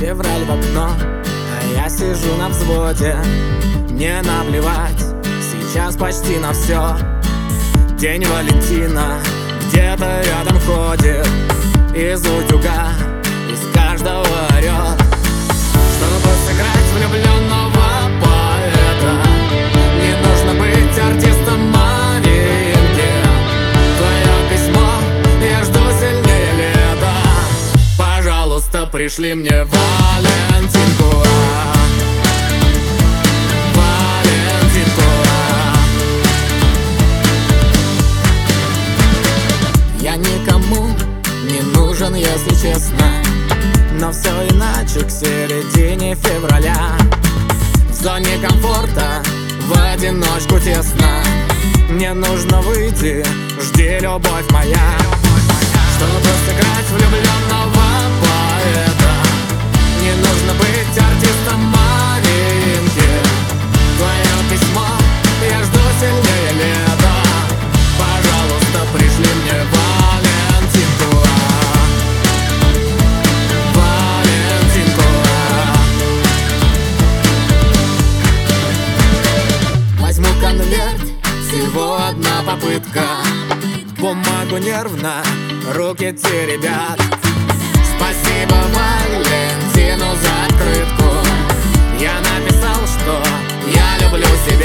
февраль в окно, а я сижу на взводе. Мне наплевать, сейчас почти на все. День Валентина где-то рядом ходит, из утюга, из каждого орет. Чтобы сыграть влюбленного поэта, не нужно быть артистом новинки. Твое письмо я жду сильнее лета. Пожалуйста, пришли мне Валентинку. Валентинку. Я никому не нужен, если честно, но все иначе к середине февраля. В зоне комфорта в одиночку тесно. Мне нужно выйти, жди, любовь моя. Чтобы сыграть влюбленного поэта, не нужно быть артистом новинки. Твое письмо я жду сильнее лета. Пожалуйста, пришли мне Валентинку. Валентинку. Возьму конверт, всего одна попытка. Бумагу нервно, руки теребят. Спасибо Валентину за открытку. Я написал, что я люблю себя.